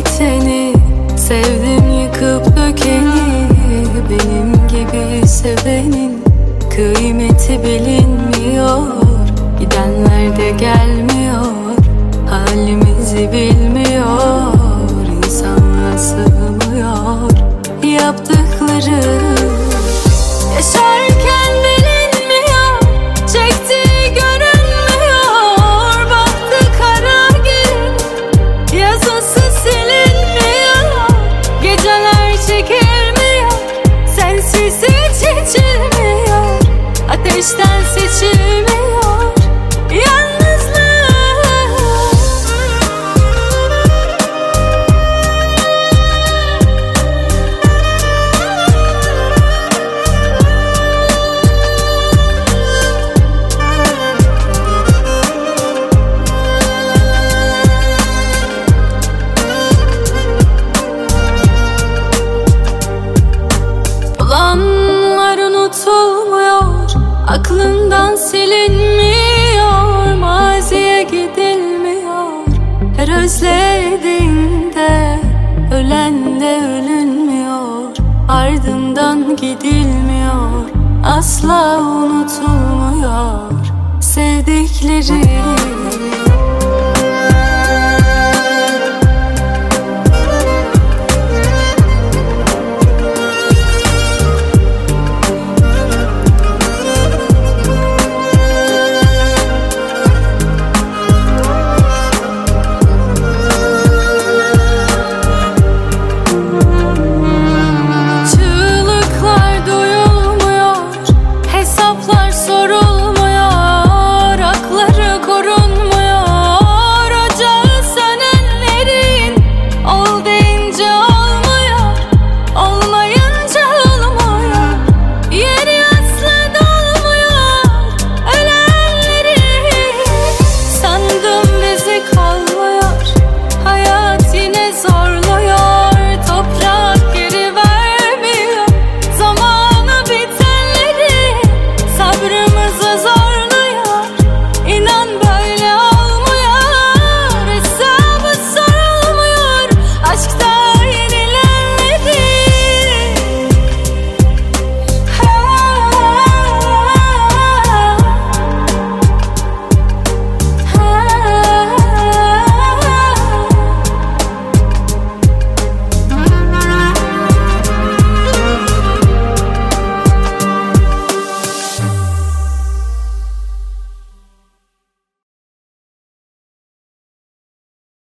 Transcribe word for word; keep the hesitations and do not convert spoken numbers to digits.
biteni, sevdim yıkıp dökeni. Benim gibi sevenin kıymeti bilinmiyor. Gidenler de gelmiyor, halimizi bilmiyor. İnsanlar sığmıyor yaptıkları. Yaşarken bilinmiyor, çektiği görünmüyor. Baktı kara gün, yazısı silinmiyor. Geceler çekilmiyor, sensiz hiç içilmiyor. Ateşten seçilmiyor yalnızlık. Olanlar unutulmuyor, aklından silinmiyor. Maziye gidilmiyor, her özlediğinde ölenle ölünmüyor. Ardından gidilmiyor, asla unutulmuyor sevdikleri.